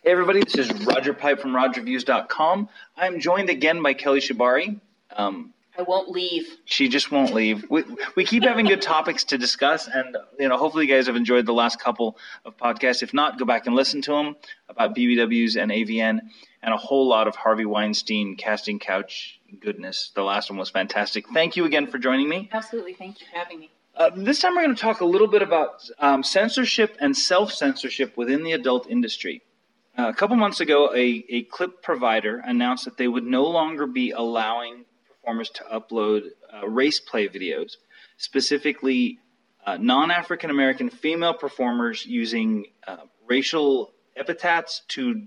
Hey everybody, this is Roger Pipe from RogerViews.com. I'm joined again by Kelly Shibari. I won't leave. She just won't leave. We keep having good topics to discuss, and hopefully you guys have enjoyed the last couple of podcasts. If not, go back and listen to them about BBWs and AVN and a whole lot of Harvey Weinstein casting couch goodness. The last one was fantastic. Thank you again for joining me. Absolutely. Thank you for having me. This time we're going to talk a little bit about censorship and self-censorship within the adult industry. A couple months ago, a clip provider announced that they would no longer be allowing performers to upload race play videos, specifically non-African American female performers using racial epithets to.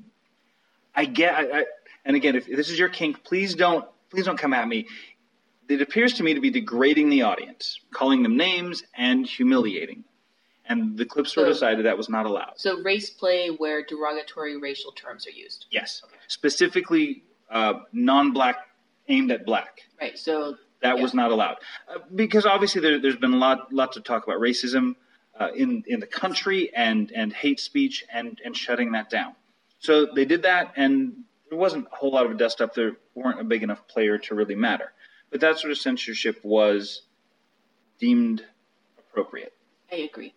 And again, if this is your kink, please don't come at me. It appears to me to be degrading the audience, calling them names, and humiliating. And the clip store decided that was not allowed. So race play where derogatory racial terms are used? Yes. Okay. Specifically non-black aimed at black. Right. So that was not allowed. Because obviously there's been lots of talk about racism in the country and hate speech and shutting that down. So they did that, and there wasn't a whole lot of dust up. There weren't a big enough player to really matter. But that sort of censorship was deemed appropriate. I agree.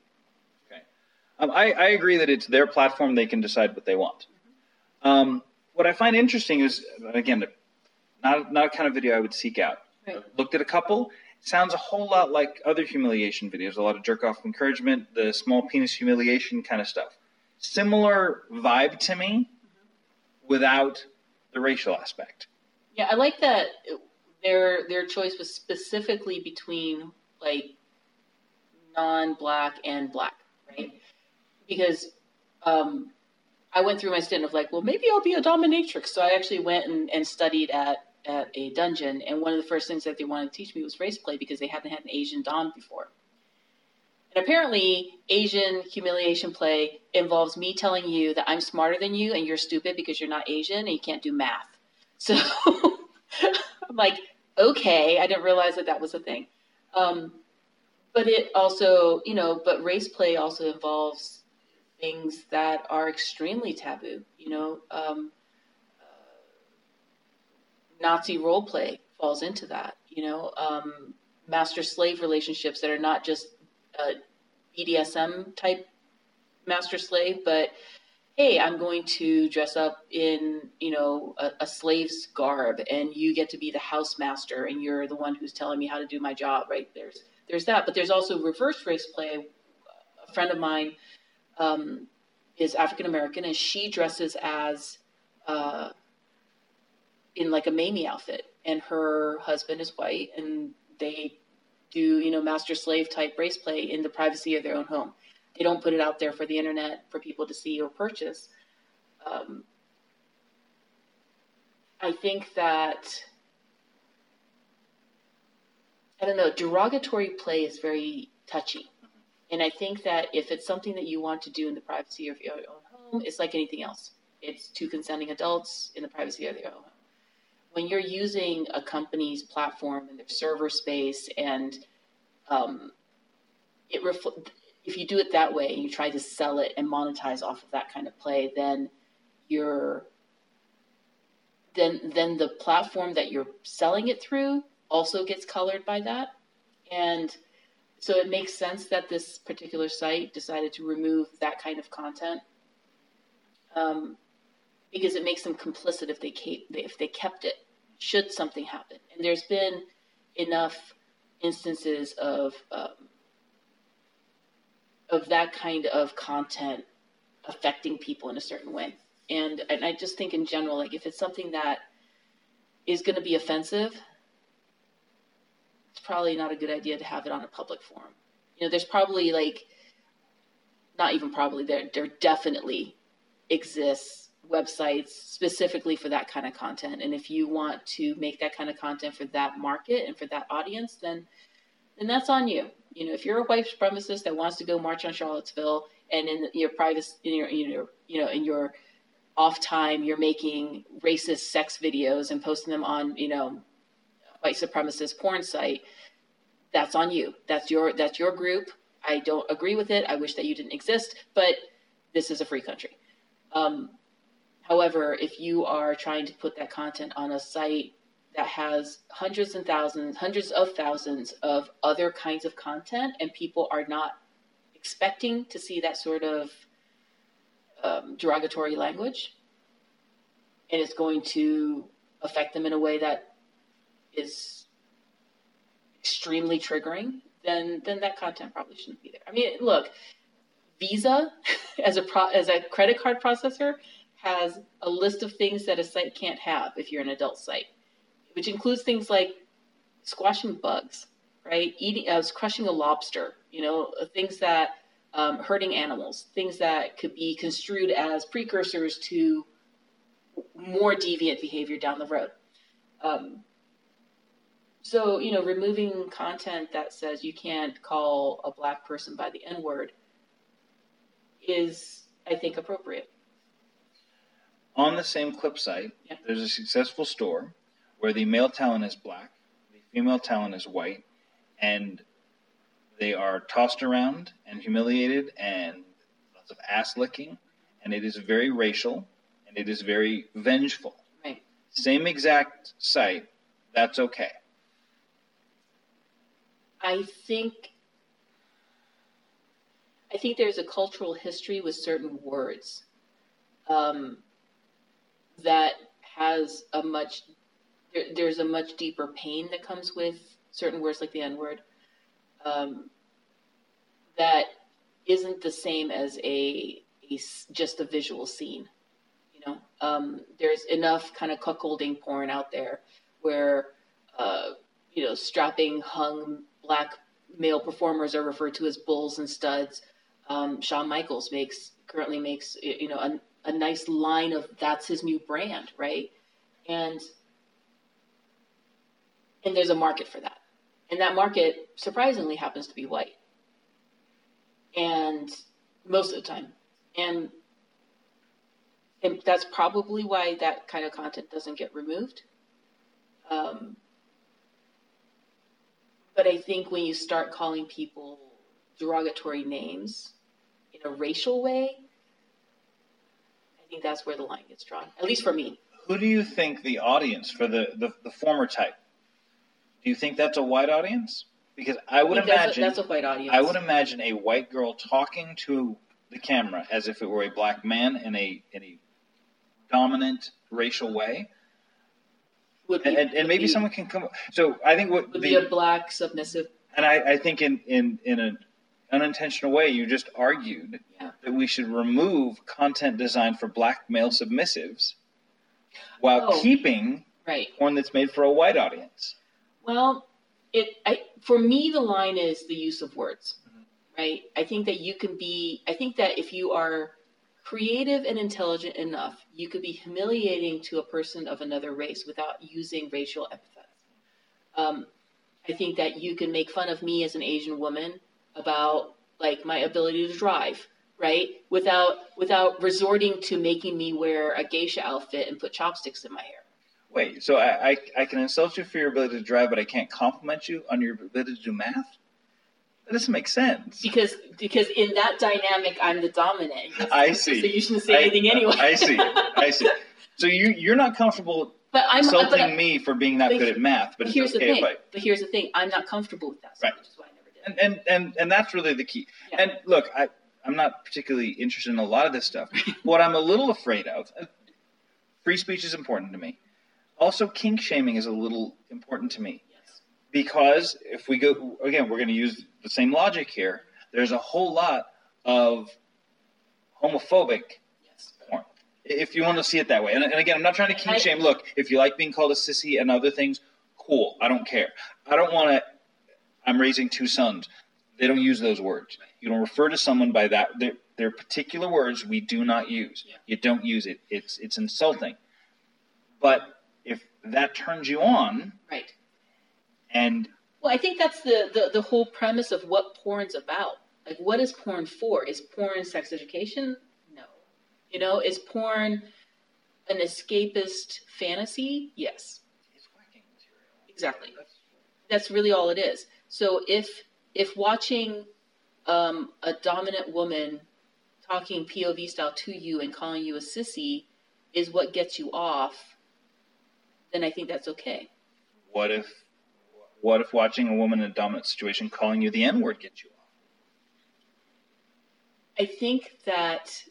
I agree that it's their platform. They can decide what they want. What I find interesting is, again, not a kind of video I would seek out. Right. Looked at a couple. Sounds a whole lot like other humiliation videos, a lot of jerk-off encouragement, the small penis humiliation kind of stuff. Similar vibe to me without the racial aspect. Yeah, I like that their choice was specifically between, like, non-black and black, right? Because I went through my stint of like, well, maybe I'll be a dominatrix. So I actually went and studied at a dungeon. And one of the first things that they wanted to teach me was race play because they hadn't had an Asian dom before. And apparently Asian humiliation play involves me telling you that I'm smarter than you and you're stupid because you're not Asian and you can't do math. So I'm like, okay, I didn't realize that was a thing. But it also, but race play also involves things that are extremely taboo, Nazi role play falls into that, master-slave relationships that are not just BDSM type master-slave, but, hey, I'm going to dress up in, a slave's garb and you get to be the housemaster and you're the one who's telling me how to do my job, right? There's that, but there's also reverse race play. A friend of mine is African American, and she dresses as in like a Mamie outfit, and her husband is white, and they do master slave type race play in the privacy of their own home. They don't put it out there for the internet for people to see or purchase. I think that. I don't know, derogatory play is very touchy. And I think that if it's something that you want to do in the privacy of your own home, it's like anything else. It's two consenting adults in the privacy of their own home. When you're using a company's platform and their server space and if you do it that way and you try to sell it and monetize off of that kind of play, then then the platform that you're selling it through also gets colored by that. And so it makes sense that this particular site decided to remove that kind of content because it makes them complicit if they kept it, should something happen. And there's been enough instances of that kind of content affecting people in a certain way. And I just think in general, like if it's something that is going to be offensive, it's probably not a good idea to have it on a public forum. There's probably there definitely exists websites specifically for that kind of content. And if you want to make that kind of content for that market and for that audience, then that's on you. If you're a white supremacist that wants to go march on Charlottesville and in your private, in your off time, you're making racist sex videos and posting them on, white supremacist porn site, that's on you. That's your group. I don't agree with it. I wish that you didn't exist, but this is a free country. However, if you are trying to put that content on a site that has hundreds of thousands of other kinds of content, and people are not expecting to see that sort of derogatory language, and it's going to affect them in a way that is extremely triggering, then that content probably shouldn't be there. I mean, look, Visa as a credit card processor has a list of things that a site can't have if you're an adult site, which includes things like squashing bugs, right? Crushing a lobster, things that hurting animals, things that could be construed as precursors to more deviant behavior down the road. So, removing content that says you can't call a Black person by the N-word is, I think, appropriate. On the same Clip site, There's a successful store where the male talent is Black, the female talent is white, and they are tossed around and humiliated and lots of ass licking, and it is very racial and it is very vengeful. Right. Same exact site, that's okay. I think there's a cultural history with certain words that has there's a much deeper pain that comes with certain words like the N-word that isn't the same as just a visual scene. There's enough kind of cuckolding porn out there where strapping hung Black male performers are referred to as bulls and studs. Shawn Michaels currently makes a nice line of that's his new brand, right? And there's a market for that. And that market surprisingly happens to be white. And most of the time. And that's probably why that kind of content doesn't get removed. But I think when you start calling people derogatory names in a racial way, I think that's where the line gets drawn, at least for me. Who do you think the audience for the former type? Do you think that's a white audience? Because I would imagine that's a white audience. I would imagine a white girl talking to the camera as if it were a Black man in a dominant racial way. And maybe someone can come. So I think what would be a Black submissive. And I think in an unintentional way, you just argued that we should remove content designed for Black male submissives while keeping porn that's made for a white audience. Well, for me, the line is the use of words, right? I think that if you are creative and intelligent enough, you could be humiliating to a person of another race without using racial epithets. I think that you can make fun of me as an Asian woman about my ability to drive, right? Without resorting to making me wear a geisha outfit and put chopsticks in my hair. Wait, so I can insult you for your ability to drive, but I can't compliment you on your ability to do math? That doesn't make sense. Because in that dynamic, I'm the dominant. I see. So you shouldn't say anything anyway. I see. So you're not comfortable insulting me for being that good at math, but it's okay if I... But here's the thing. I'm not comfortable with that, which is why I never did. And that's really the key. Yeah. And look, I'm not particularly interested in a lot of this stuff. What I'm a little afraid of, free speech is important to me. Also, kink shaming is a little important to me. Yes. Because if we go, again, we're going to use the same logic here. There's a whole lot of homophobic porn, if you want to see it that way. And again, I'm not trying to kink shame. Look, if you like being called a sissy and other things, cool. I don't care. I don't want to, I'm raising two sons. They don't use those words. You don't refer to someone by that. They're particular words we do not use. Yeah. You don't use it. It's insulting. But if that turns you on, right? And well, I think that's the whole premise of what porn's about. What is porn for? Is porn sex education? No. Is porn an escapist fantasy? Yes. It's whacking material. Exactly. That's really all it is. So if watching a dominant woman talking POV style to you and calling you a sissy is what gets you off, then I think that's okay. What if watching a woman in a dominant situation calling you the N-word gets you off? I think that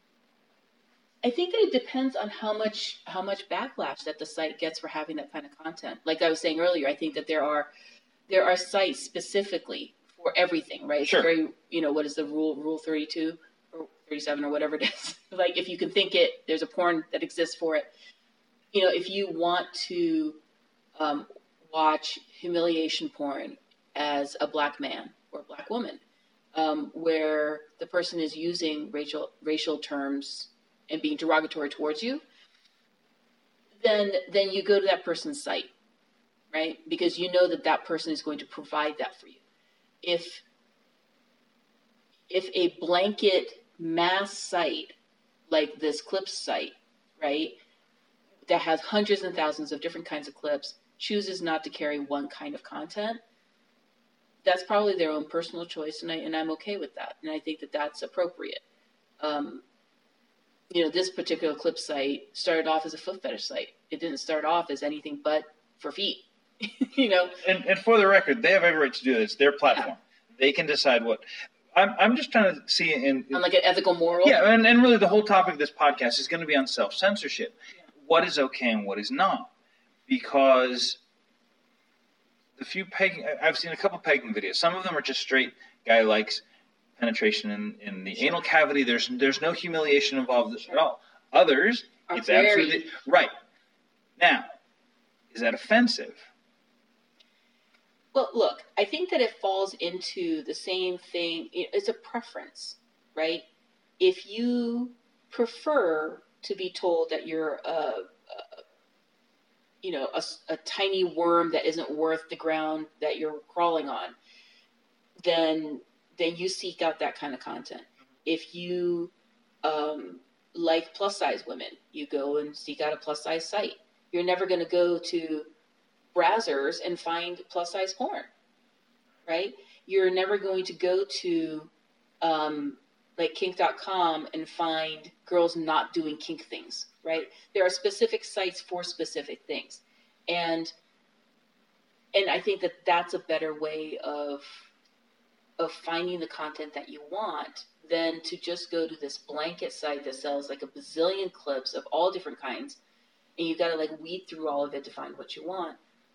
it depends on how much backlash that the site gets for having that kind of content. Like I was saying earlier, I think that there are sites specifically for everything, right? Sure. It's very, what is the rule 32 or 37 or whatever it is? Like if you can think it, there's a porn that exists for it. If you want to watch humiliation porn as a black man or a black woman, where the person is using racial terms and being derogatory towards you, then you go to that person's site, right? Because you know that person is going to provide that for you. If a blanket mass site like this Clips site, right, that has hundreds and thousands of different kinds of clips, chooses not to carry one kind of content, that's probably their own personal choice, and I'm okay with that, and I think that that's appropriate. This particular clip site started off as a foot fetish site. It didn't start off as anything but for feet. And for the record, they have every right to do it. It's their platform. Yeah. They can decide what. I'm just trying to see on like an ethical moral. Yeah, and really the whole topic of this podcast is going to be on self-censorship. Yeah. What is okay and what is not, because the few pegging, I've seen a couple pegging videos. Some of them are just straight guy likes penetration in the anal cavity. There's no humiliation involved at all. Others, it's absolutely right. Now, is that offensive? Well, look, I think that it falls into the same thing. It's a preference, right? If you prefer to be told that you're a tiny worm that isn't worth the ground that you're crawling on, then you seek out that kind of content. If you like plus size women, you go and seek out a plus size site. You're never going to go to Brazzers and find plus size porn, right? You're never going to go to like kink.com and find girls not doing kink things, right? There are specific sites for specific things. And I think that that's a better way of finding the content that you want than to just go to this blanket site that sells like a bazillion clips of all different kinds, and you got to like weed through all of it to find what you want.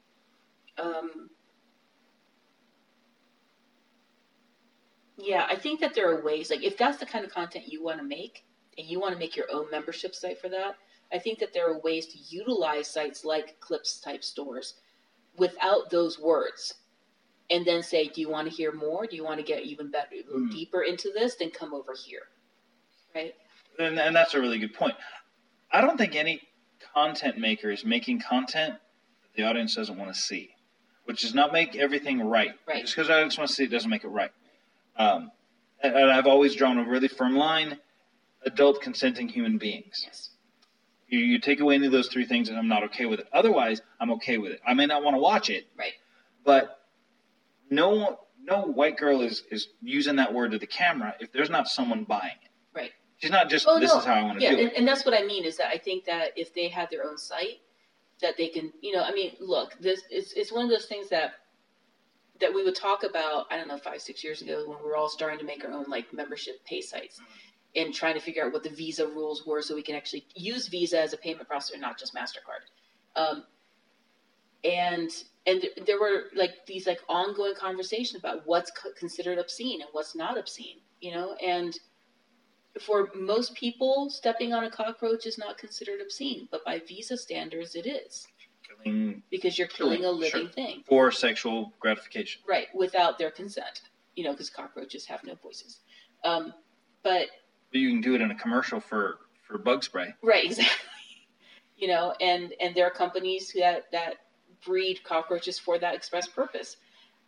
Yeah, I think that there are ways, like if that's the kind of content you want to make and you want to make your own membership site for that, I think that there are ways to utilize sites like Clips type stores without those words, and then say, do you want to hear more? Do you want to get even better, deeper into this? Then come over here, right? And that's a really good point. I don't think any content maker is making content that the audience doesn't want to see, which does not make everything right. Right. Just because the audience wants to see it doesn't make it right. And I've always drawn a really firm line: adult consenting human beings. Yes. You take away any of those three things and I'm not okay with it. Otherwise, I'm okay with it. I may not want to watch it. Right. But no white girl is using that word to the camera if there's not someone buying it. Right. She's not just, is how I want to do it. And that's what I mean, is that I think that if they had their own site, that they can, look, this it's one of those things that we would talk about, I don't know, 5-6 years ago when we were all starting to make our own like membership pay sites and trying to figure out what the Visa rules were so we can actually use Visa as a payment processor, not just MasterCard. And there were like these like ongoing conversations about what's considered obscene and what's not obscene, and for most people, stepping on a cockroach is not considered obscene, but by Visa standards, it is. Because you're killing a living thing. For sexual gratification. Right, without their consent, because cockroaches have no voices. But you can do it in a commercial for bug spray. Right, exactly. And there are companies that breed cockroaches for that express purpose.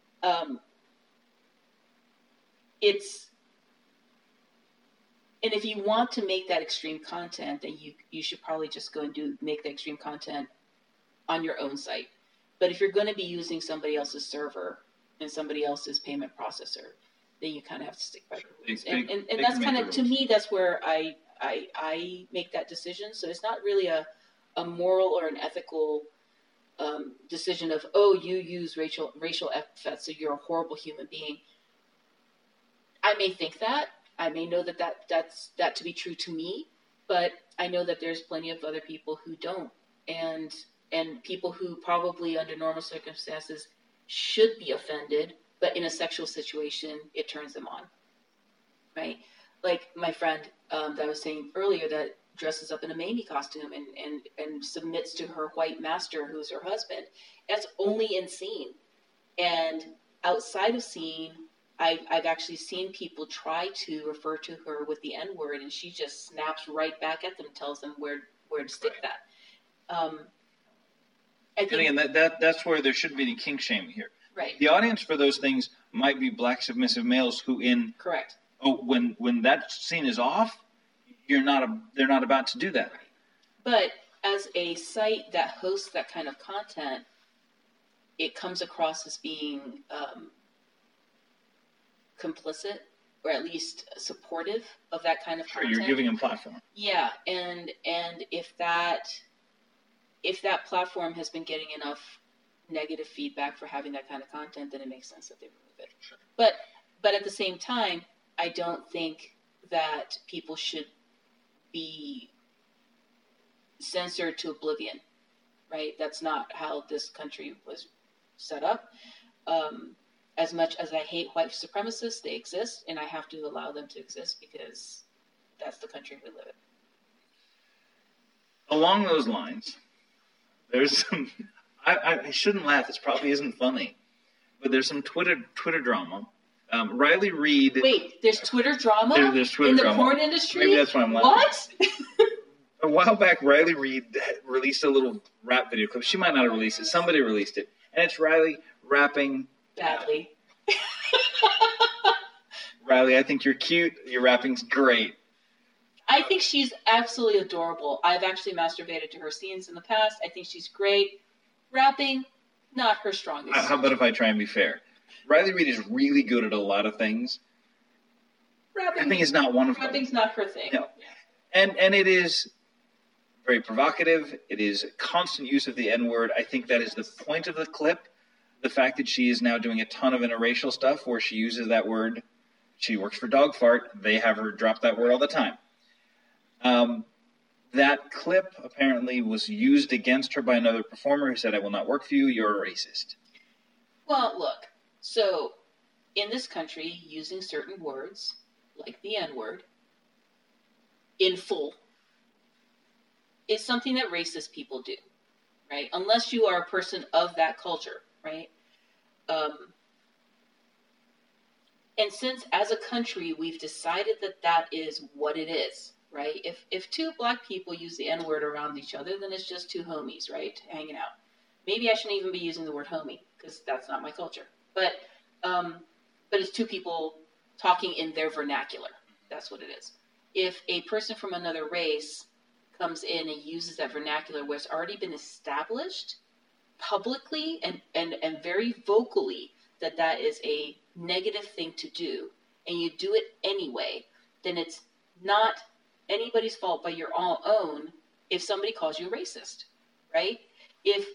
And if you want to make that extreme content, then you should probably just go and make the extreme content on your own site. But if you're going to be using somebody else's server and somebody else's payment processor, then you kind of have to stick by the rules. And that's kind of, to me, that's where I I make that decision. So it's not really a moral or an ethical decision of, oh, you use racial epithets, so you're a horrible human being. I may think that. I may know that's to be true to me, but I know that there's plenty of other people who don't, and people who probably under normal circumstances should be offended, but in a sexual situation, it turns them on, right? Like my friend that I was saying earlier that dresses up in a Mamie costume and submits to her white master, who's her husband. That's only in scene. And outside of scene, I've actually seen people try to refer to her with the N-word, and she just snaps right back at them, tells them where to stick that. I think, and again, that's where there shouldn't be any kink shaming here. Right. The audience for those things might be black submissive males who correct. Oh, when that scene is off, they're not about to do that. Right. But as a site that hosts that kind of content, it comes across as being complicit, or at least supportive of that kind of content. You're giving them platform. Yeah, and if that platform has been getting enough negative feedback for having that kind of content, then it makes sense that they remove it. Sure. But at the same time, I don't think that people should be censored to oblivion, right? That's not how this country was set up. As much as I hate white supremacists, they exist, and I have to allow them to exist because that's the country we live in. Along those lines, there's some. I shouldn't laugh. This probably isn't funny, but there's some Twitter drama. Riley Reid. Wait, there's Twitter drama there's Twitter in the drama. porn industry? Maybe that's why I'm laughing. What? A while back, Riley Reid released a little rap video clip. She might not have released it. Somebody released it. And it's Riley rapping. Badly. Riley, I think you're cute. Your rapping's great. I think she's absolutely adorable. I've actually masturbated to her scenes in the past. I think she's great. Rapping, not her strongest. How about if I try and be fair? Riley Reid is really good at a lot of things. Rapping is not one of them. Rapping's not her thing. No. And it is very provocative. It is constant use of the N-word. I think that is the point of the clip. The fact that she is now doing a ton of interracial stuff where she uses that word. She works for Dog Fart. They have her drop that word all the time. That clip apparently was used against her by another performer who said, "I will not work for you. You're a racist." Well, look. So, in this country, using certain words, like the N-word, in full, is something that racist people do, right? Unless you are a person of that culture, right? And since, as a country, we've decided that is what it is, right? If two black people use the N-word around each other, then it's just two homies, right, hanging out. Maybe I shouldn't even be using the word homie, because that's not my culture. But it's two people talking in their vernacular. That's what it is. If a person from another race comes in and uses that vernacular where it's already been established publicly and very vocally that is a negative thing to do, and you do it anyway, then it's not anybody's fault but your own if somebody calls you a racist, right? If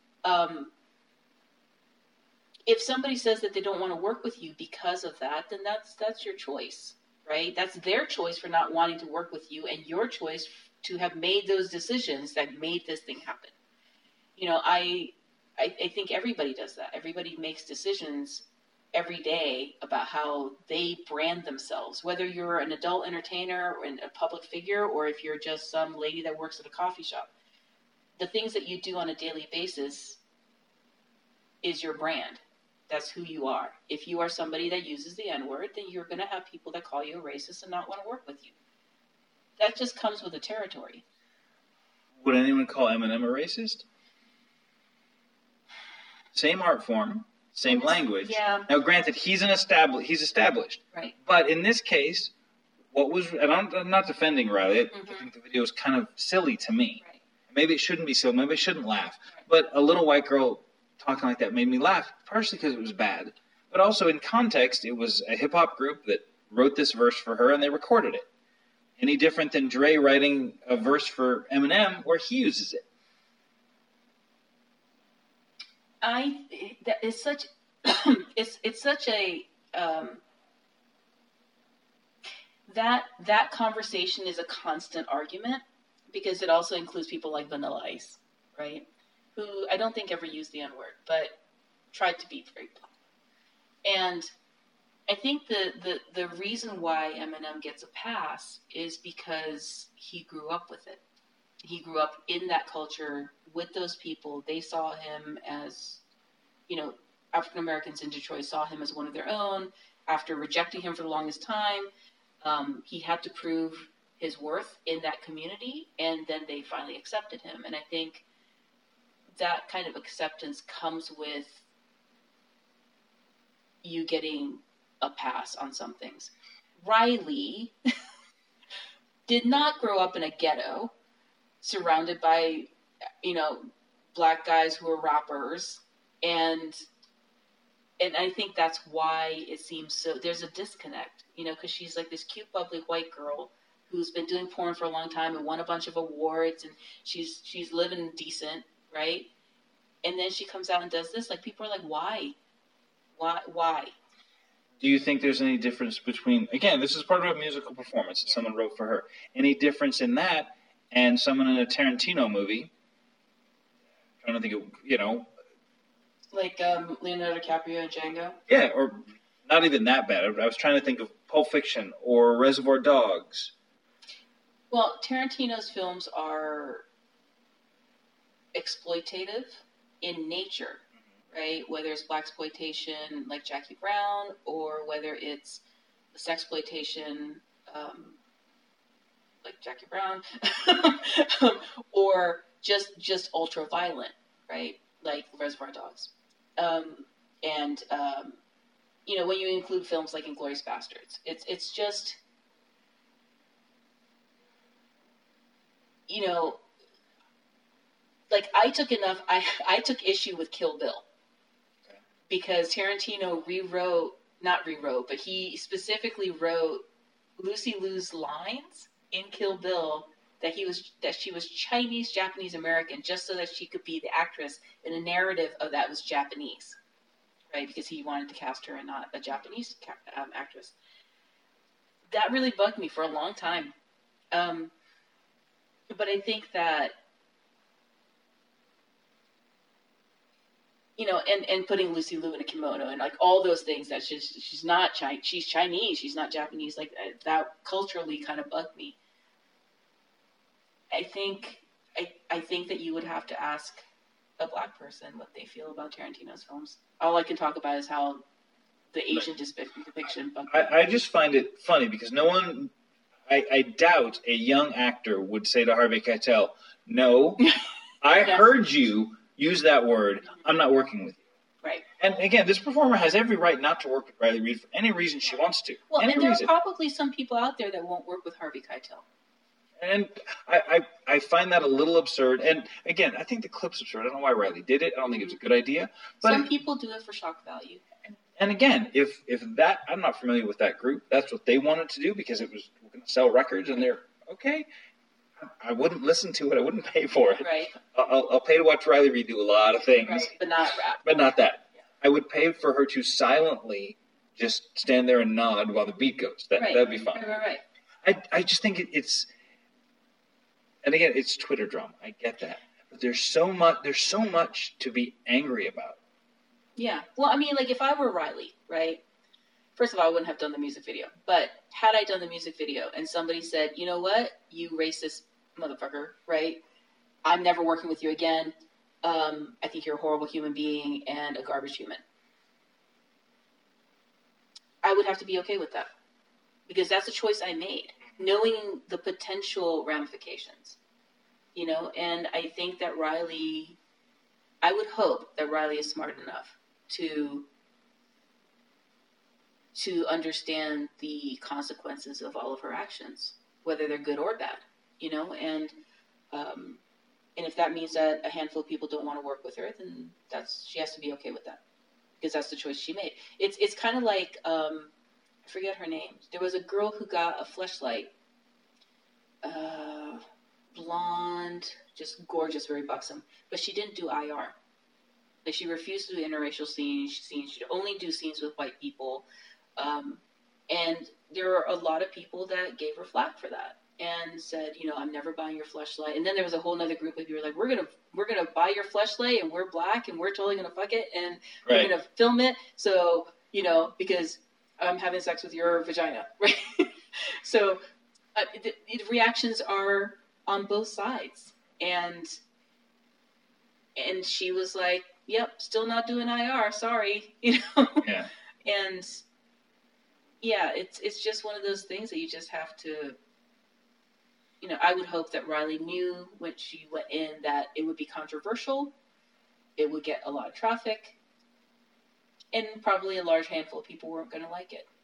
somebody says that they don't want to work with you because of that, then that's your choice, right? That's their choice for not wanting to work with you, and your choice to have made those decisions that made this thing happen. You know, I think everybody does that. Everybody makes decisions every day about how they brand themselves, whether you're an adult entertainer or a public figure, or if you're just some lady that works at a coffee shop. The things that you do on a daily basis is your brand. That's who you are. If you are somebody that uses the N-word, then you're going to have people that call you a racist and not want to work with you. That just comes with the territory. Would anyone call Eminem a racist? Same art form, same language. Yeah. Now, granted, he's established. Right. But in this case, and I'm not defending Riley. I think the video is kind of silly to me. Right. Maybe it shouldn't be silly. Maybe I shouldn't laugh. Right. But a little white girl talking like that made me laugh, partially because it was bad, but also in context, it was a hip-hop group that wrote this verse for her, and they recorded it. Any different than Dre writing a verse for Eminem where he uses it? That is such it's such a that conversation is a constant argument because it also includes people like Vanilla Ice, right? Who I don't think ever used the N-word, but tried to be very blunt. And I think the reason why Eminem gets a pass is because he grew up with it. He grew up in that culture with those people. They saw him as, African Americans in Detroit saw him as one of their own. After rejecting him for the longest time, he had to prove his worth in that community, and then they finally accepted him. And I think that kind of acceptance comes with you getting a pass on some things. Riley did not grow up in a ghetto surrounded by, black guys who are rappers. And I think that's why it seems so, there's a disconnect, because she's like this cute, bubbly white girl who's been doing porn for a long time and won a bunch of awards, and she's living decent, right? And then she comes out and does this. Like, people are like, why? Do you think there's any difference between, again, this is part of a musical performance that someone wrote for her, any difference in that and someone in a Tarantino movie? I'm trying to think of, like Leonardo DiCaprio and Django? Yeah, or not even that bad. I was trying to think of Pulp Fiction or Reservoir Dogs. Well, Tarantino's films are exploitative in nature, right? Whether it's blaxploitation like Jackie Brown, or whether it's sexploitation like Jackie Brown, or just ultra violent, right? Like Reservoir Dogs. When you include films like Inglourious Basterds, it's just, like I took issue with Kill Bill because Tarantino but he specifically wrote Lucy Liu's lines in Kill Bill that she was Chinese Japanese American just so that she could be the actress in a narrative of that was Japanese, right? Because he wanted to cast her and not a Japanese actress. That really bugged me for a long time. But I think that, and putting Lucy Liu in a kimono and like all those things that she's not Chinese, she's Chinese, she's not Japanese, like that culturally kind of bugged me. I think that you would have to ask a black person what they feel about Tarantino's films. All I can talk about is how the Asian depiction bugged me. I just find it funny because no one, I doubt a young actor would say to Harvey Keitel, no, I heard you use that word, I'm not working with you. Right. And again, this performer has every right not to work with Riley Reid for any reason she wants to. Well, and there are probably some people out there that won't work with Harvey Keitel. And I find that a little absurd. And again, I think the clip's absurd. I don't know why Riley did it. I don't think it's a good idea. But some people do it for shock value. And again, if that, I'm not familiar with that group. That's what they wanted to do because it was going to sell records, and they're okay. I wouldn't listen to it. I wouldn't pay for it. Right. I'll pay to watch Riley Reid do a lot of things. Right, but not rap. But not that. Yeah. I would pay for her to silently just stand there and nod while the beat goes. That'd be fine. Right. I just think it's, and again, it's Twitter drama. I get that, but there's so much to be angry about. Yeah. Well, I mean, like if I were Riley, right? First of all, I wouldn't have done the music video. But had I done the music video and somebody said, you know what, you racist motherfucker, right? I'm never working with you again. I think you're a horrible human being and a garbage human. I would have to be okay with that. Because that's a choice I made, knowing the potential ramifications. And I think that I would hope that Riley is smart enough to understand the consequences of all of her actions, whether they're good or bad, and if that means that a handful of people don't want to work with her, then she has to be okay with that because that's the choice she made. It's kind of like, I forget her name. There was a girl who got a Fleshlight blonde, just gorgeous, very buxom. But she didn't do IR. Like, she refused to do interracial scenes. She'd only do scenes with white people. And there were a lot of people that gave her flack for that and said, I'm never buying your fleshlight. And then there was a whole other group of people like, we're gonna buy your fleshlight, and we're black, and we're totally gonna fuck it, and we're gonna film it. So because I'm having sex with your vagina, right? So the reactions are on both sides, and she was like, "Yep, still not doing IR. Sorry," Yeah. And yeah, it's just one of those things that you just have to. I would hope that Riley knew when she went in that it would be controversial, it would get a lot of traffic, and probably a large handful of people weren't going to like it.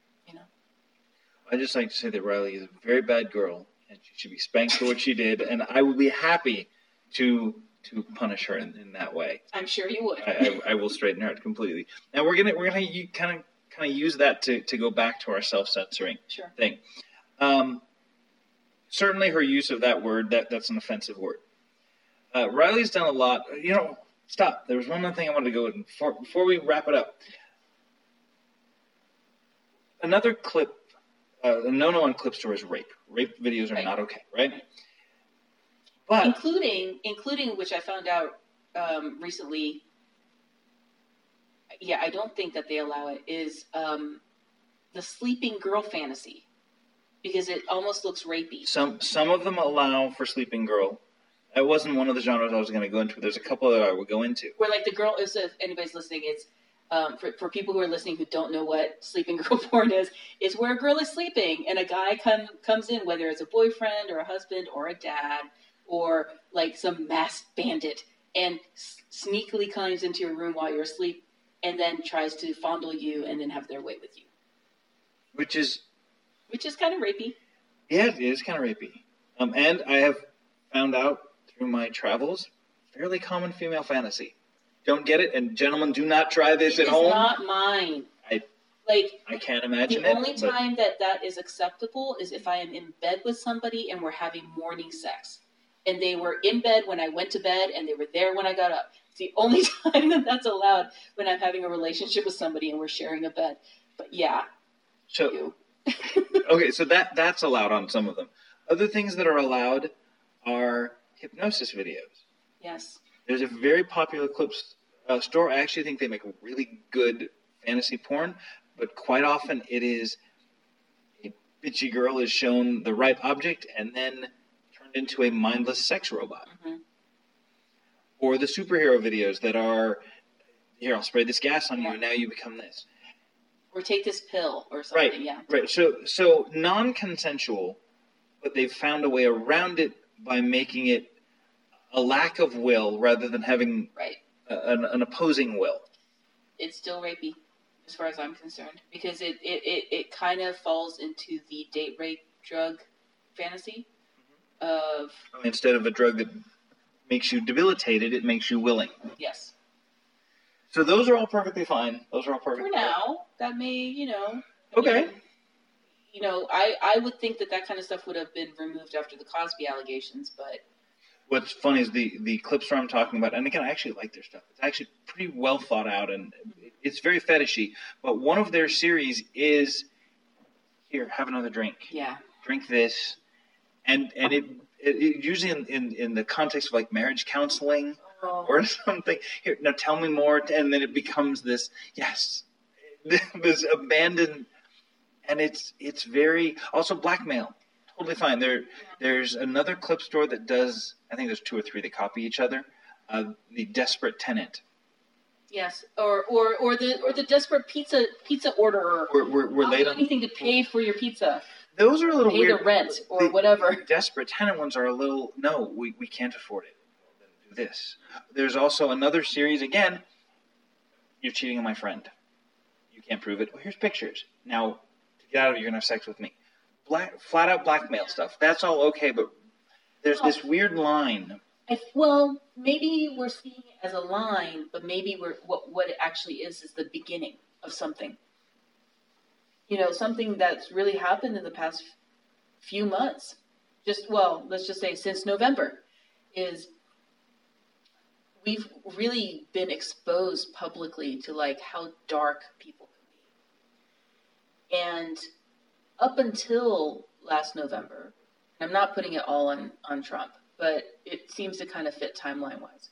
I just like to say that Riley is a very bad girl, and she should be spanked for what she did, and I would be happy to punish her in that way. I'm sure you would. I will straighten her out completely. Now we're gonna kind of use that to go back to our self-censoring thing. Certainly, her use of that word that's an offensive word. Riley's done a lot. Stop. There was one other thing I wanted to go with before we wrap it up. Another clip. The no-no on Clip Store is rape. Rape videos are not okay, right? But including which I found out recently. Yeah, I don't think that they allow it. Is the sleeping girl fantasy, because it almost looks rapey. Some of them allow for sleeping girl. That wasn't one of the genres I was going to go into. There's a couple that I would go into. Where like the girl, if anybody's listening, it's. For people who are listening who don't know what sleeping girl porn is where a girl is sleeping and a guy comes in, whether it's a boyfriend or a husband or a dad or like some masked bandit, and sneakily climbs into your room while you're asleep and then tries to fondle you and then have their way with you. Which is kind of rapey. Yeah, it is kind of rapey. And I have found out through my travels, fairly common female fantasy. Don't get it, and gentlemen, do not try this at home. It's not mine. I can't imagine the only time that is acceptable is if I am in bed with somebody and we're having morning sex, and they were in bed when I went to bed, and they were there when I got up. It's the only time that's allowed, when I'm having a relationship with somebody and we're sharing a bed. But yeah. So okay, so that's allowed on some of them. Other things that are allowed are hypnosis videos. Yes. There's a very popular Clips store. I actually think they make really good fantasy porn, but quite often it is a bitchy girl is shown the right object and then turned into a mindless sex robot. Mm-hmm. Or the superhero videos that are, here, I'll spray this gas on you, and now you become this. Or take this pill or something, right, yeah. Right, so non-consensual, but they've found a way around it by making it a lack of will rather than having an opposing will. It's still rapey, as far as I'm concerned, because it kind of falls into the date rape drug fantasy of... Instead of a drug that makes you debilitated, it makes you willing. Yes. So those are all perfectly fine. For now, that may, Okay. I would think that kind of stuff would have been removed after the Cosby allegations, but... What's funny is the Clips I'm talking about, and again, I actually like their stuff. It's actually pretty well thought out, and it's very fetishy. But one of their series is, here, have another drink. Yeah. Drink this. And it usually in the context of like marriage counseling or something. Here, now tell me more. And then it becomes this, this abandoned, and it's very, also blackmail. Totally fine. There's another Clip store that does, I think there's 2 or 3 that copy each other. The Desperate Tenant. Yes, or the Desperate pizza orderer. We're late on anything to pay for your pizza. Those are a little weird. Pay the rent or whatever. The Desperate Tenant ones are a little, no, we can't afford it. Do this. There's also another series, again, you're cheating on my friend. You can't prove it. Well, here's pictures. Now, to get out of it, you're going to have sex with me. Flat out blackmail stuff. That's all okay, but there's this weird line. Well, maybe we're seeing it as a line, but maybe what it actually is the beginning of something. Something that's really happened in the past few months. let's just say since November, is we've really been exposed publicly to like how dark people can be. And up until last November, and I'm not putting it all on Trump, but it seems to kind of fit timeline wise.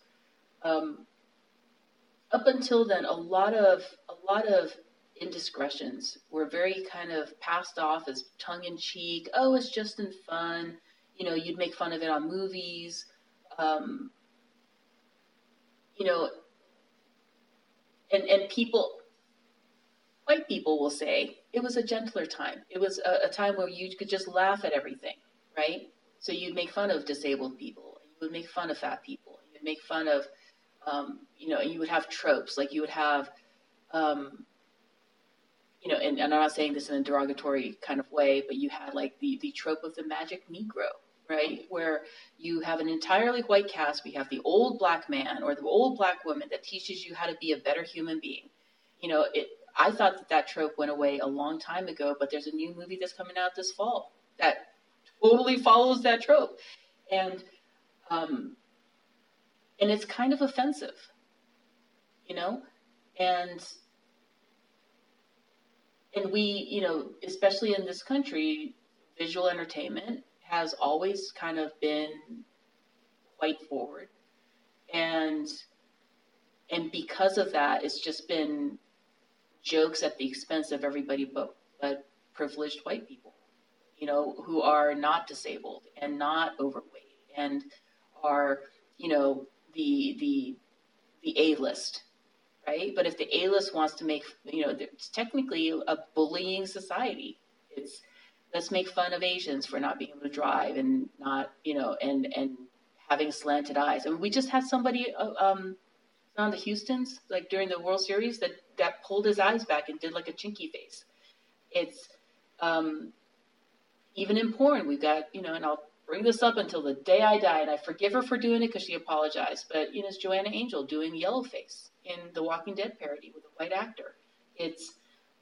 Up until then, a lot of indiscretions were very kind of passed off as tongue in cheek. Oh, it's just in fun. You know, you'd make fun of it on movies. You know, and people, white people will say it was a gentler time. It was a time where you could just laugh at everything, right? So you'd make fun of disabled people. You would make fun of fat people. You'd make fun of, you know, and you would have tropes. Like you would have, you know, and I'm not saying this in a derogatory kind of way, but you had like the trope of the magic Negro, right? Where you have an entirely white cast. We have the old black man or the old black woman that teaches you how to be a better human being. You know, I thought that trope went away a long time ago, but there's a new movie that's coming out this fall that totally follows that trope. And it's kind of offensive, you know, and we, you know, especially in this country, visual entertainment has always kind of been white forward. And because of that, it's just been jokes at the expense of everybody but privileged white people, you know, who are not disabled and not overweight and are, you know, the A-list, right? But if the A-list wants to make, you know, it's technically a bullying society. It's let's make fun of Asians for not being able to drive and not, you know, and having slanted eyes. I mean, we just had somebody on the Houstons, like during the World Series, that pulled his eyes back and did like a chinky face. It's even in porn, we've got, you know, and I'll bring this up until the day I die, and I forgive her for doing it because she apologized. But, you know, it's Joanna Angel doing Yellowface in the Walking Dead parody with a white actor. It's,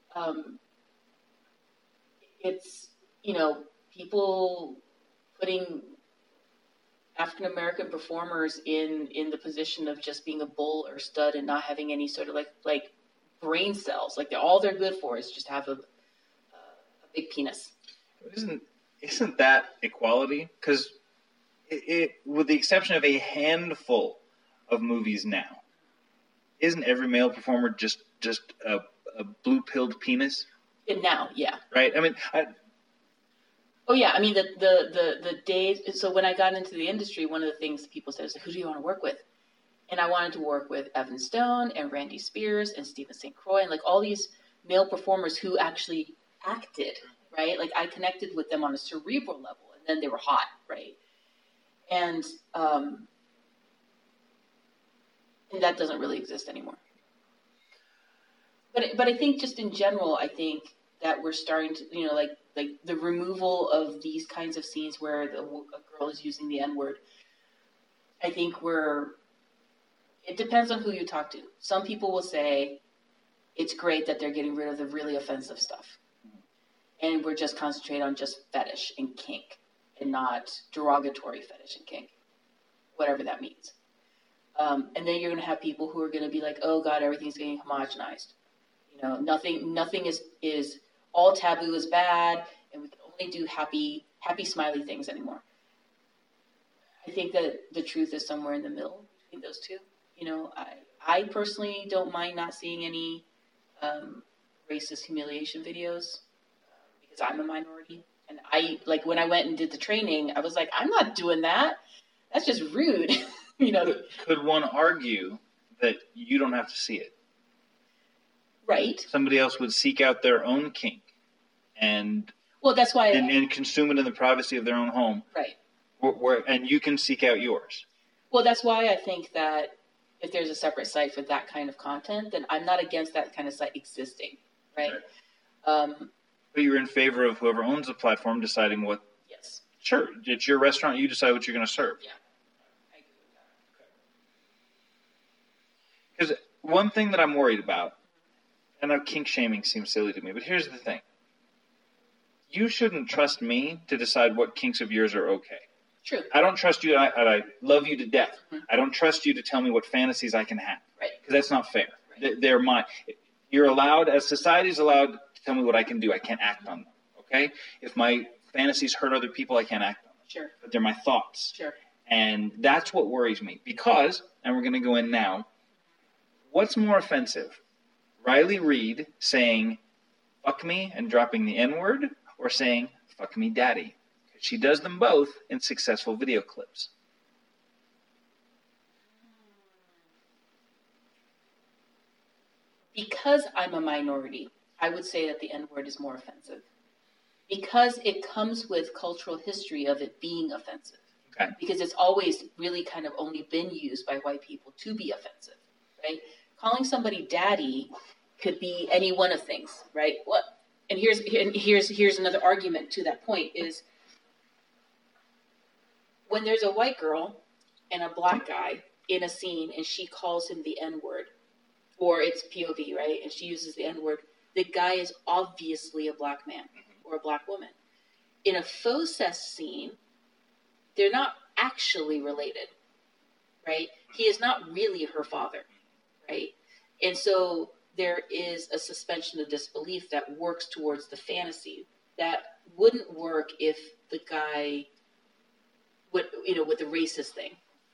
you know, people putting African American performers in the position of just being a bull or stud and not having any sort of like brain cells. Like all they're good for is just have a big penis. Isn't that equality? Because it, with the exception of a handful of movies now, isn't every male performer just a blue-pilled penis? And now, yeah. Right? I mean, oh yeah, I mean the days. So when I got into the industry, one of the things people said is, "Who do you want to work with?" And I wanted to work with Evan Stone and Randy Spears and Stephen St. Croix and like all these male performers who actually acted, right? Like I connected with them on a cerebral level, and then they were hot, right? And that doesn't really exist anymore. But I think just in general, I think that we're starting to, you know, like the removal of these kinds of scenes where a girl is using the N-word. I think it depends on who you talk to. Some people will say it's great that they're getting rid of the really offensive stuff. And we're just concentrating on just fetish and kink and not derogatory fetish and kink, whatever that means. And then you're going to have people who are going to be like, oh God, everything's getting homogenized. You know, nothing is all taboo is bad, and we can only do happy smiley things anymore. I think that the truth is somewhere in the middle between those two. You know, I personally don't mind not seeing any racist humiliation videos because I'm a minority. And like when I went and did the training, I was like, I'm not doing that. That's just rude. You know. Could one argue that you don't have to see it? Right. Somebody else would seek out their own kink and that's why and consume it in the privacy of their own home. Right. And you can seek out yours. Well, that's why I think that if there's a separate site for that kind of content, then I'm not against that kind of site existing, right? But you're in favor of whoever owns the platform deciding what. Yes. Sure, it's your restaurant. You decide what you're going to serve. Yeah, I agree with that. Because one thing that I'm worried about, I know kink shaming seems silly to me, but here's the thing. you shouldn't trust me to decide what kinks of yours are okay. True. I don't trust you, and I love you to death. Mm-hmm. I don't trust you to tell me what fantasies I can have. Right. Because that's not fair. Right. They're mine. You're allowed, as society's allowed, to tell me what I can do. I can't act on them. Okay? If my fantasies hurt other people, I can't act on them. Sure. But they're my thoughts. Sure. And that's what worries me. Because, and we're going to go in now, what's more offensive? Riley Reid saying, fuck me, and dropping the N-word, or saying, fuck me daddy? She does them both in successful video clips. Because I'm a minority, I would say that the N-word is more offensive. Because it comes with cultural history of it being offensive. Okay. Because it's always really kind of only been used by white people to be offensive, right? Calling somebody daddy could be any one of things, right? What? And here's another argument to that point is when there's a white girl and a black guy in a scene and she calls him the N-word, or it's POV, right? And she uses the N-word, the guy is obviously a black man or a black woman. In a faux cess scene, they're not actually related, right? He is not really her father, right? And so there is a suspension of disbelief that works towards the fantasy that wouldn't work if the guy would, with the racist thing.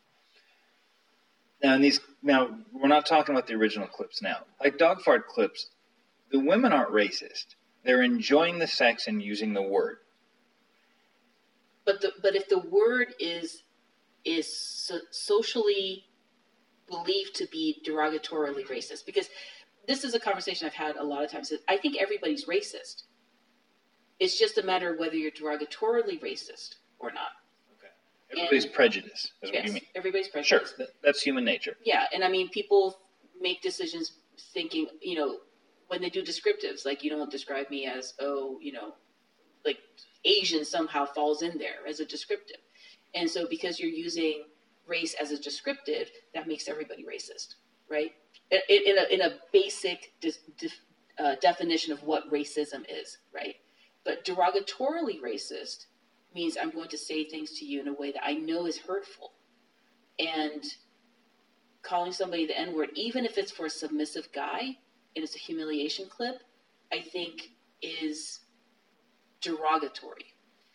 Now we're not talking about the original clips now. Like dog fart clips, the women aren't racist. They're enjoying the sex and using the word. But if the word is socially believed to be derogatorily racist, because this is a conversation I've had a lot of times. I think everybody's racist. It's just a matter of whether you're derogatorily racist or not. Okay. Everybody's prejudice is what you mean. Everybody's prejudice. Sure, that's human nature. Yeah, and I mean, people make decisions thinking, when they do descriptives, like you don't describe me as, like Asian somehow falls in there as a descriptive. And so because you're using race as a descriptive, that makes everybody racist, right? In a basic definition of what racism is, right? But derogatorily racist means I'm going to say things to you in a way that I know is hurtful. And calling somebody the N-word, even if it's for a submissive guy and it's a humiliation clip, I think is derogatory.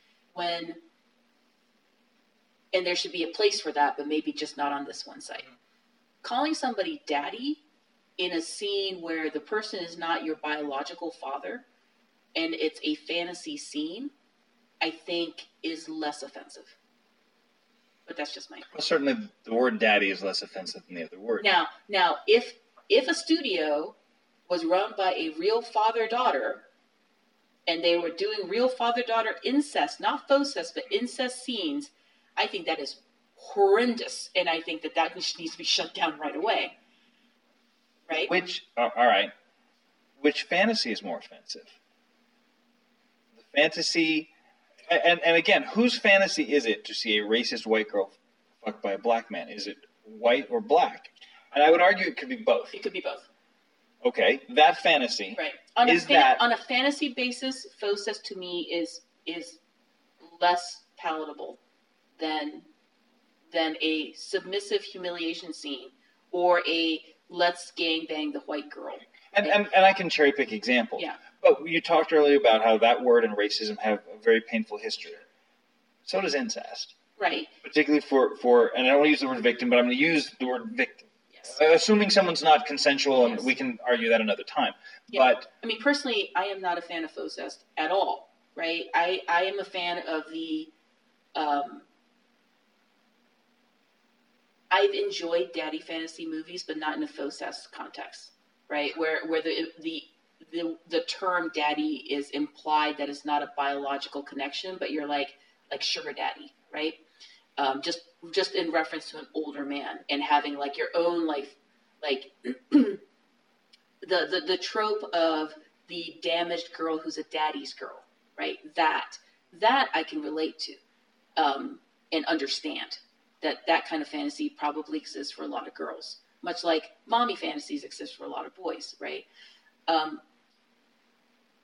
And there should be a place for that, but maybe just not on this one site. Calling somebody daddy in a scene where the person is not your biological father and it's a fantasy scene, I think is less offensive. But that's just my opinion. Well, certainly the word daddy is less offensive than the other word. Now, if a studio was run by a real father-daughter and they were doing real father-daughter incest, not faux incest, but incest scenes, I think that is horrendous, and I think that needs to be shut down right away. Right? All right. Which fantasy is more offensive? The fantasy, and again, whose fantasy is it to see a racist white girl fucked by a black man? Is it white or black? And I would argue it could be both. It could be both. Okay, that fantasy. Right. On a fantasy basis, faux incest to me is less palatable than a submissive humiliation scene or a let's gangbang the white girl. And I can cherry pick examples. Yeah. But you talked earlier about how that word and racism have a very painful history. So does incest. Right. Particularly for and I don't want to use the word victim, but I'm going to use the word victim. Yes. Assuming someone's not consensual, and yes. we can argue that another time. Yeah. But I mean, personally, I am not a fan of faux incest at all. Right. I am a fan of the. I've enjoyed daddy fantasy movies, but not in a faux incest context, right? Where the term daddy is implied that it's not a biological connection, but you're like sugar daddy, right? Just in reference to an older man and having like your own like the trope of the damaged girl who's a daddy's girl, right? That I can relate to and understand. That kind of fantasy probably exists for a lot of girls, much like mommy fantasies exist for a lot of boys, right?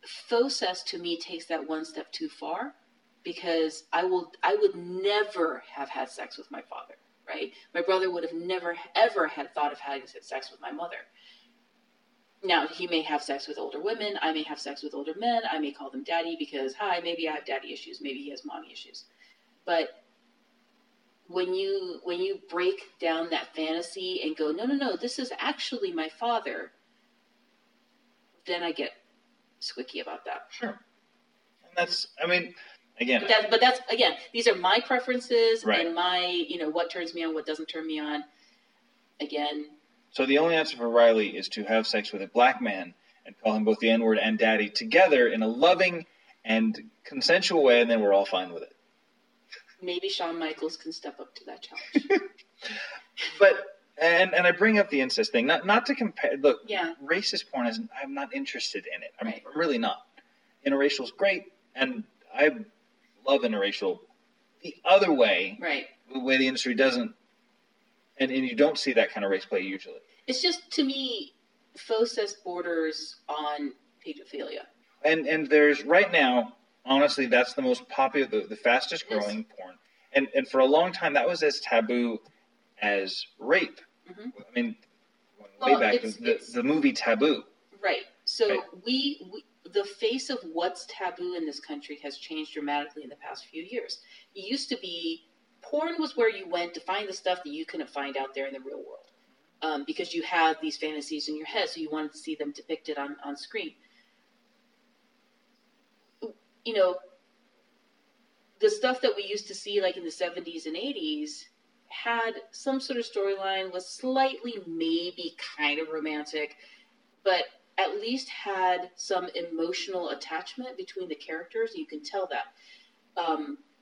Faux to me takes that one step too far, because I would never have had sex with my father, right? My brother would have never ever had thought of having sex with my mother. Now, he may have sex with older women. I may have sex with older men. I may call them daddy because, hi, maybe I have daddy issues. Maybe he has mommy issues. But when you break down that fantasy and go, no, this is actually my father, then I get squicky about that. Sure. And that's, I mean, again. But that's, again, these are my preferences, right. and my, what turns me on, what doesn't turn me on. Again. So the only answer for Riley is to have sex with a black man and call him both the N-word and daddy together in a loving and consensual way, and then we're all fine with it. Maybe Shawn Michaels can step up to that challenge. But and I bring up the incest thing, not to compare. Look, yeah. Racist porn is, I'm not interested in it. I'm right. really not. Interracial is great, and I love interracial. The other way, right? The way the industry doesn't, and you don't see that kind of race play usually. It's just, to me, faux borders on pedophilia. And there's right now, honestly, that's the most popular, the fastest growing porn. And for a long time, that was as taboo as rape. Mm-hmm. I mean, way back, the movie Taboo. Right. So right. we the face of what's taboo in this country has changed dramatically in the past few years. It used to be, porn was where you went to find the stuff that you couldn't find out there in the real world. Because you had these fantasies in your head, so you wanted to see them depicted on screen. The stuff that we used to see, like in the 70s and 80s, had some sort of storyline, was slightly, maybe kind of romantic, but at least had some emotional attachment between the characters. You can tell that.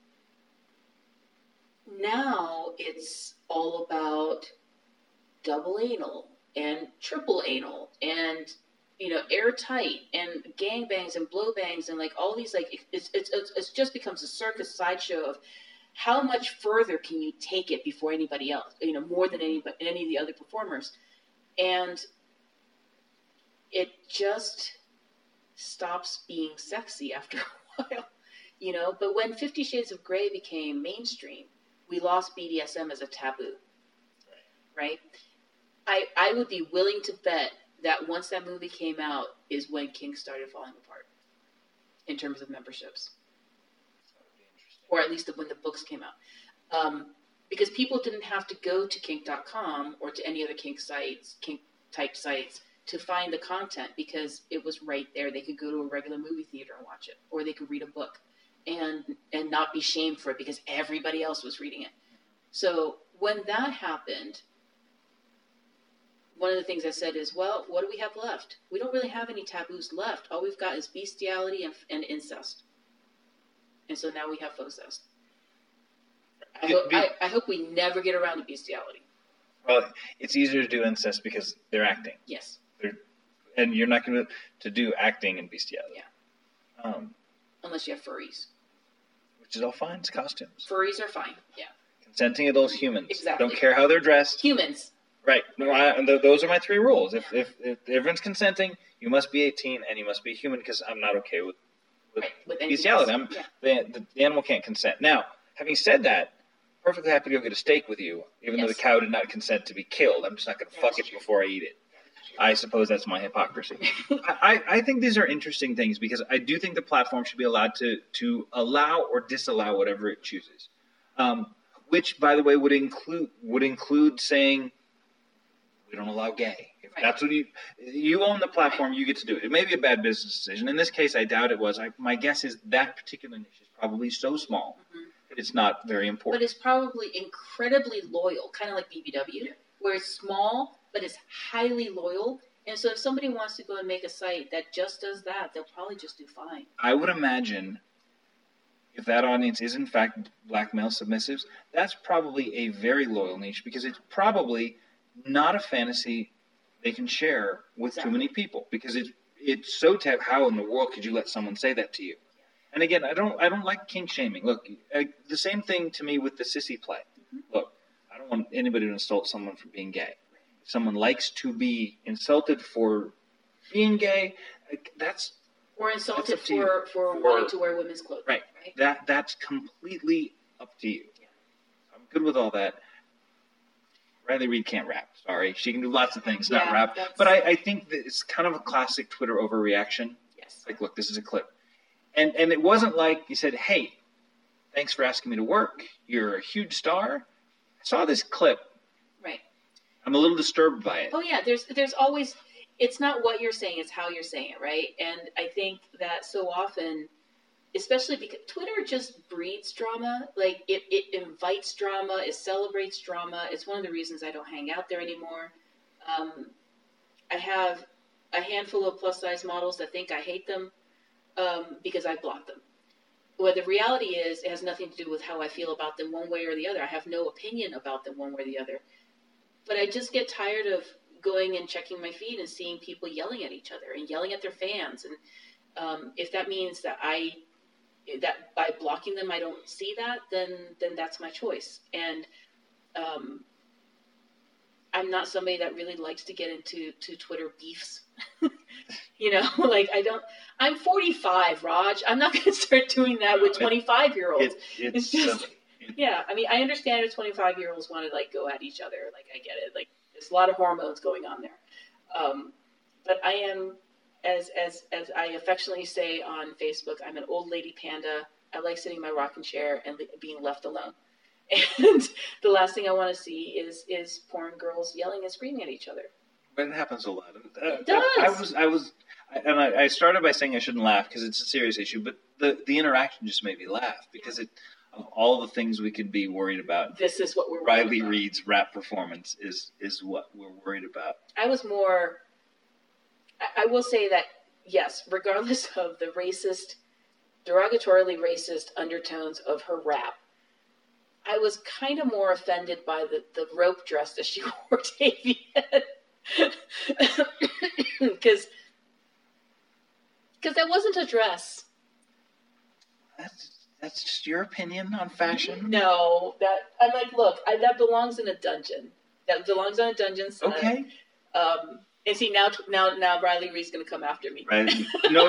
Now it's all about double anal and triple anal and airtight and gangbangs and blowbangs and like all these, like it's just becomes a circus sideshow of how much further can you take it before anybody else, more than any of the other performers, and it just stops being sexy after a while, But when 50 Shades of Grey became mainstream, we lost BDSM as a taboo, right? I would be willing to bet that once that movie came out is when kink started falling apart in terms of memberships. Or at least when the books came out. Because people didn't have to go to kink.com or to any other kink type sites to find the content, because it was right there. They could go to a regular movie theater and watch it, or they could read a book and not be shamed for it because everybody else was reading it. So when that happened, one of the things I said is, well, what do we have left? We don't really have any taboos left. All we've got is bestiality and incest. And so now we have faux-cest. I hope we never get around to bestiality. Well, it's easier to do incest because they're acting. Yes. And you're not going to do acting and bestiality. Yeah. Unless you have furries. Which is all fine. It's costumes. Furries are fine. Yeah. Consenting adults, humans. Exactly. Don't care how they're dressed. Humans. Right. No, those are my 3 rules. If everyone's consenting, you must be 18 and you must be human, because I'm not okay with bestiality. The animal can't consent. Now, having said that, perfectly happy to go get a steak with you, even though the cow did not consent to be killed. I'm just not going to fuck it before I eat it. I suppose that's my hypocrisy. I think these are interesting things, because I do think the platform should be allowed to allow or disallow whatever it chooses. Which, by the way, would include saying we don't allow gay. If that's what you own the platform, you get to do it. It may be a bad business decision. In this case, I doubt it was. My guess is that particular niche is probably so small that it's not very important. But it's probably incredibly loyal, kind of like BBW, where it's small, but it's highly loyal. And so if somebody wants to go and make a site that just does that, they'll probably just do fine. I would imagine if that audience is in fact black male submissives, that's probably a very loyal niche, because it's probably not a fantasy they can share with too many people, because it's so taboo. How in the world could you let someone say that to you? And again, I don't like kink shaming. Look, the same thing to me with the sissy play. Look, I don't want anybody to insult someone for being gay. If someone likes to be insulted for being gay, that's Or insulted up to you. for wanting to wear women's clothes. Right. That's completely up to you. Yeah. I'm good with all that. Riley Reid can't rap. Sorry, she can do lots of things, not Yeah, rap. that's- But I think that it's kind of a classic Twitter overreaction. Yes. Like, look, this is a clip, and it wasn't like you said, "Hey, thanks for asking me to work. You're a huge star. I saw this clip. Right. I'm a little disturbed by it." Oh yeah, there's always, it's not what you're saying, it's how you're saying it, right? And I think that so often, especially because Twitter just breeds drama, like it invites drama, it celebrates drama. It's one of the reasons I don't hang out there anymore. I have a handful of plus size models that think I hate them because I block them. Well, the reality is, it has nothing to do with how I feel about them one way or the other. I have no opinion about them one way or the other. But I just get tired of going and checking my feed and seeing people yelling at each other and yelling at their fans. And if that means that that by blocking them I don't see that, then that's my choice. And I'm not somebody that really likes to get into Twitter beefs. You know, like I'm 45, Raj. I'm not going to start doing that with 25-year-olds. It's just, yeah. I mean, I understand if 25-year-olds want to like go at each other. Like, I get it. Like, there's a lot of hormones going on there. But I am, as I affectionately say on Facebook, I'm an old lady panda. I like sitting in my rocking chair and being left alone. And the last thing I want to see is porn girls yelling and screaming at each other. But it happens a lot. It does. I started by saying I shouldn't laugh because it's a serious issue, but the interaction just made me laugh because of all the things we could be worried about. This is what we're worried Riley about. Reid's rap performance is what we're worried about. I will say that, yes, regardless of the derogatorily racist undertones of her rap, I was kind of more offended by the rope dress that she wore to AVN. Because that wasn't a dress. That's just your opinion on fashion? No, I'm like, look, that belongs in a dungeon. That belongs on a dungeon set. Okay. And see, now Riley Reid's going to come after me. Right? No.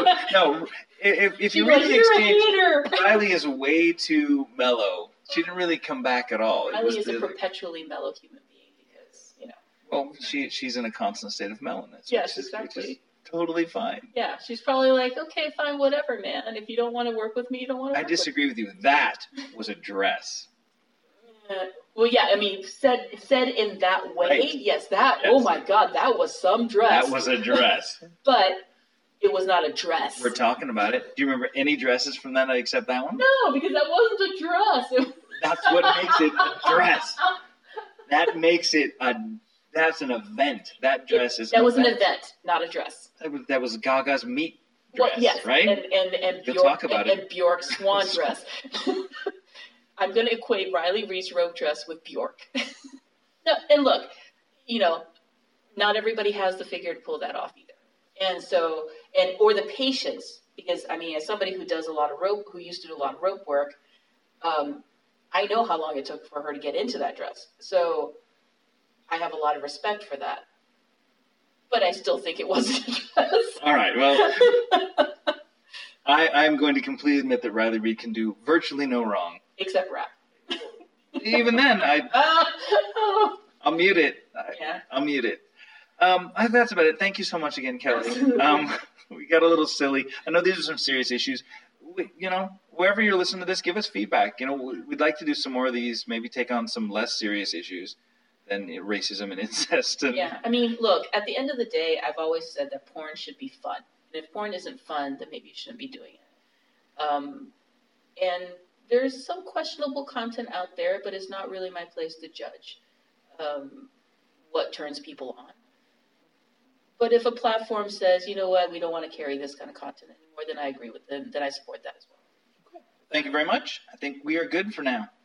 If you You're really a exchange, hater. Riley is way too mellow. She didn't really come back at all. Riley is a perpetually mellow human being because, you know. Well, she's in a constant state of mellowness. Yes, which exactly. is totally fine. Yeah, she's probably like, okay, fine, whatever, man. And if you don't want to work with me, you don't want to I work disagree with you. That was a dress. with me. Well, yeah, I mean, said in that way, Right. yes, that, Yes. oh my God, that was some dress. That was a dress. But it was not a dress. We're talking about it. Do you remember any dresses from that night except that one? No, because that wasn't a dress. That's what makes it a dress. That makes it that's an event. That dress is That was an event, not a dress. That was Gaga's meat dress, Well, yes, right? And You'll Bjork, talk about and it. Bjork's swan dress. I'm going to equate Riley Reid's robe dress with Bjork. No, and look, you know, not everybody has the figure to pull that off either. And so, or the patience, because I mean, as somebody who does a lot of rope, who used to do a lot of rope work, I know how long it took for her to get into that dress. So I have a lot of respect for that. But I still think it wasn't a dress. All right, well, I'm going to completely admit that Riley Reid can do virtually no wrong. Except rap. Even then, I'll mute it. Yeah. I'll mute it. I think that's about it. Thank you so much again, Kelly. We got a little silly. I know these are some serious issues. Wherever you're listening to this, give us feedback. We'd like to do some more of these, maybe take on some less serious issues than racism and incest. Yeah, I mean, look, at the end of the day, I've always said that porn should be fun. And if porn isn't fun, then maybe you shouldn't be doing it. And there's some questionable content out there, but it's not really my place to judge what turns people on. But if a platform says, you know what, we don't want to carry this kind of content anymore, then I agree with them, then I support that as well. Thank you very much. I think we are good for now.